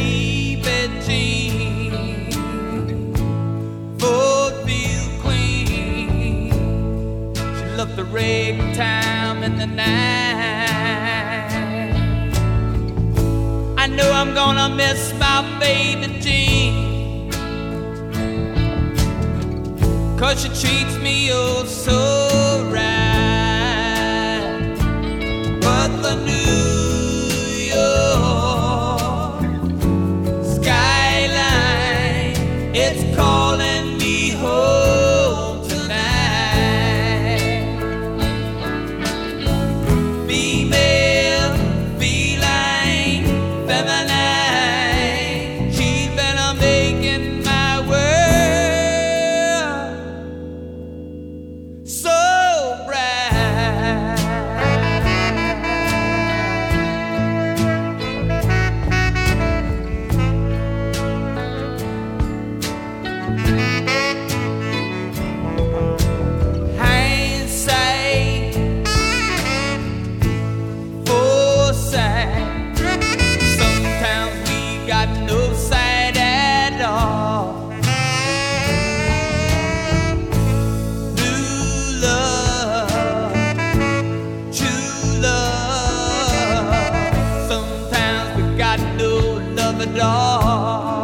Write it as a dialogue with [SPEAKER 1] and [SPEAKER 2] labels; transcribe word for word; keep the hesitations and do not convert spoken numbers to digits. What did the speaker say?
[SPEAKER 1] baby Jean, Fordfield queen. She loved the ragtime in the night. I know I'm gonna miss my baby Jean, 'cause she treats me oh so right. But the New York skyline, it's calling me home tonight. Female, feline, feminine, she's been a making my world so bright. Hindsight, foresight, sometimes we got no sight at all. New love, true love, sometimes we got no love at all.